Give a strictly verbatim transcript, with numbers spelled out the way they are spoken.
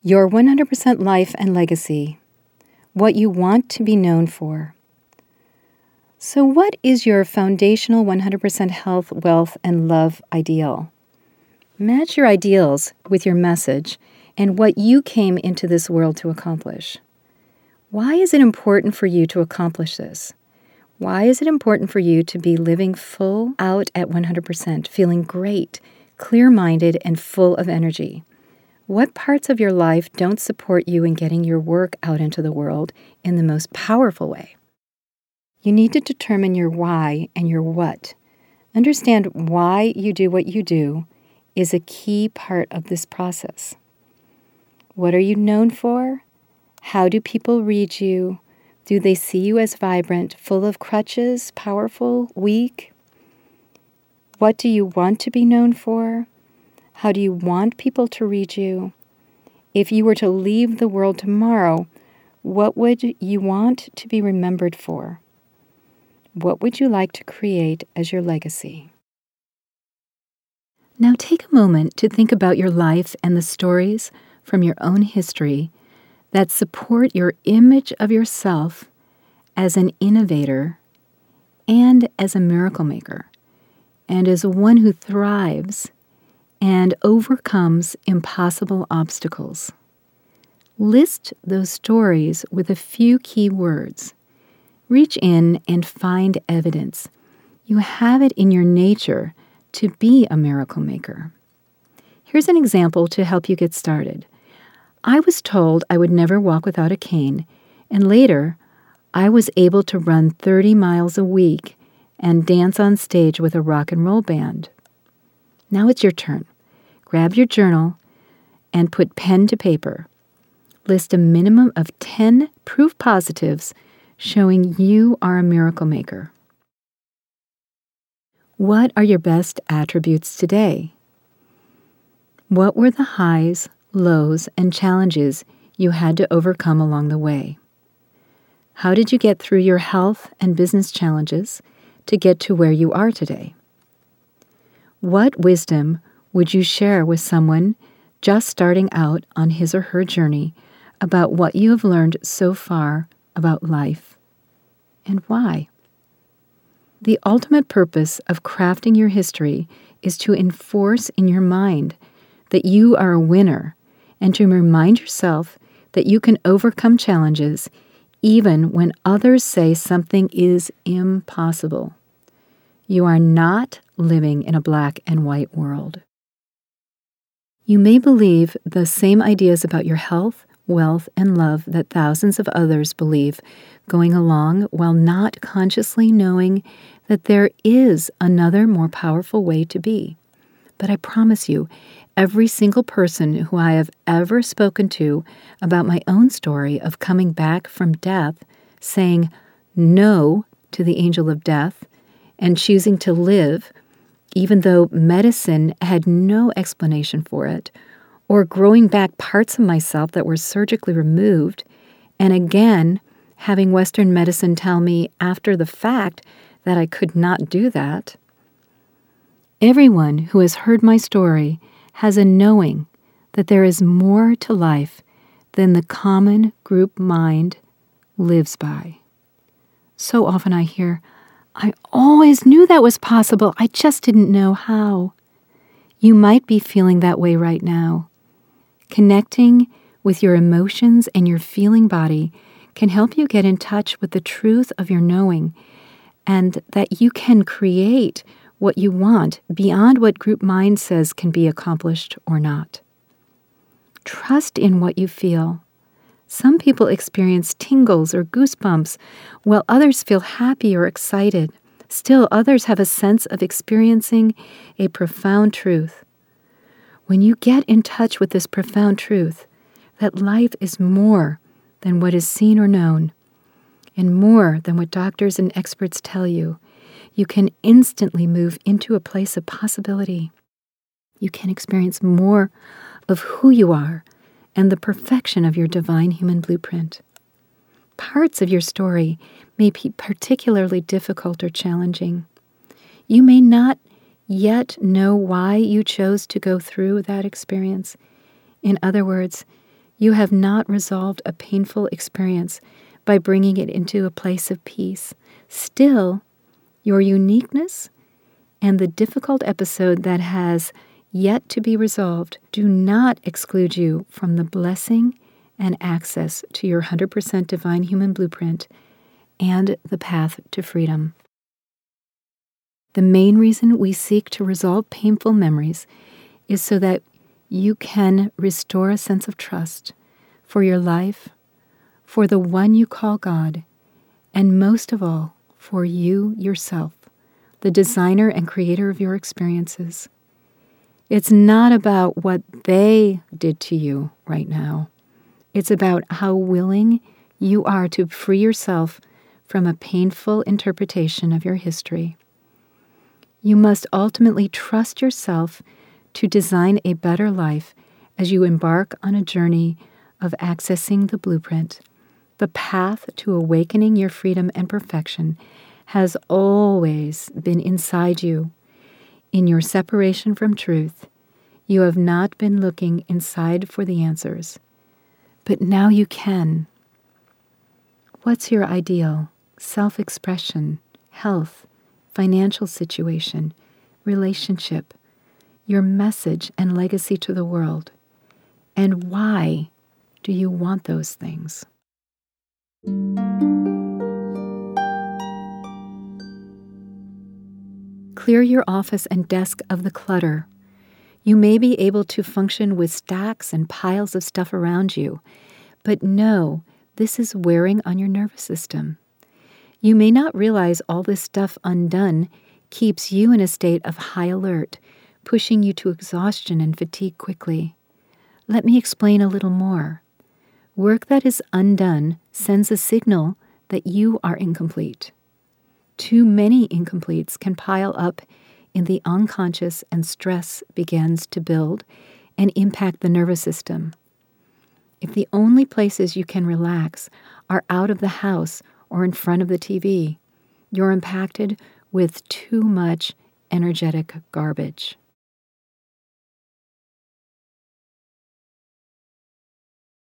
Your one hundred percent life and legacy. What you want to be known for. So what is your foundational one hundred percent health, wealth, and love ideal? Match your ideals with your message and what you came into this world to accomplish. Why is it important for you to accomplish this? Why is it important for you to be living full out at one hundred percent, feeling great, clear-minded, and full of energy? What parts of your life don't support you in getting your work out into the world in the most powerful way? You need to determine your why and your what. Understand why you do what you do is a key part of this process. What are you known for? How do people read you? Do they see you as vibrant, full of crutches, powerful, weak? What do you want to be known for? How do you want people to read you? If you were to leave the world tomorrow, what would you want to be remembered for? What would you like to create as your legacy? Now take a moment to think about your life and the stories from your own history that support your image of yourself as an innovator and as a miracle maker, and as one who thrives and overcomes impossible obstacles. List those stories with a few key words. Reach in and find evidence. You have it in your nature to be a miracle maker. Here's an example to help you get started. I was told I would never walk without a cane, and later I was able to run thirty miles a week and dance on stage with a rock and roll band. Now it's your turn. Grab your journal and put pen to paper. List a minimum of ten proof positives showing you are a miracle maker. What are your best attributes today? What were the highs, lows, and challenges you had to overcome along the way? How did you get through your health and business challenges to get to where you are today? What wisdom would you share with someone just starting out on his or her journey about what you have learned so far about life, and why? The ultimate purpose of crafting your history is to enforce in your mind that you are a winner and to remind yourself that you can overcome challenges even when others say something is impossible. You are not living in a black and white world. You may believe the same ideas about your health, wealth, and love that thousands of others believe, going along while not consciously knowing that there is another more powerful way to be. But I promise you, every single person who I have ever spoken to about my own story of coming back from death, saying no to the angel of death, and choosing to live, even though medicine had no explanation for it, or growing back parts of myself that were surgically removed, and again having Western medicine tell me after the fact that I could not do that. Everyone who has heard my story has a knowing that there is more to life than the common group mind lives by. So often I hear, I always knew that was possible, I just didn't know how. You might be feeling that way right now. Connecting with your emotions and your feeling body can help you get in touch with the truth of your knowing, and that you can create what you want beyond what group mind says can be accomplished or not. Trust in what you feel. Some people experience tingles or goosebumps, while others feel happy or excited. Still, others have a sense of experiencing a profound truth. When you get in touch with this profound truth, that life is more than what is seen or known, and more than what doctors and experts tell you, you can instantly move into a place of possibility. You can experience more of who you are and the perfection of your divine human blueprint. Parts of your story may be particularly difficult or challenging. You may not yet know why you chose to go through that experience. In other words, You have not resolved a painful experience by bringing it into a place of peace. Still, your uniqueness and the difficult episode that has yet to be resolved do not exclude you from the blessing and access to your one hundred percent divine human blueprint and the path to freedom. The main reason we seek to resolve painful memories is so that you can restore a sense of trust for your life, for the one you call God, and most of all, for you yourself, the designer and creator of your experiences. It's not about what they did to you right now. It's about how willing you are to free yourself from a painful interpretation of your history. You must ultimately trust yourself to design a better life as you embark on a journey of accessing the blueprint. The path to awakening your freedom and perfection has always been inside you. In your separation from truth, you have not been looking inside for the answers, but now you can. What's your ideal? Self-expression, health, financial situation, relationship, your message and legacy to the world. And why do you want those things? Clear your office and desk of the clutter. You may be able to function with stacks and piles of stuff around you, but know this is wearing on your nervous system. You may not realize all this stuff undone keeps you in a state of high alert, pushing you to exhaustion and fatigue quickly. Let me explain a little more. Work that is undone sends a signal that you are incomplete. Too many incompletes can pile up in the unconscious, and stress begins to build and impact the nervous system. If the only places you can relax are out of the house or in front of the T V, you're impacted with too much energetic garbage.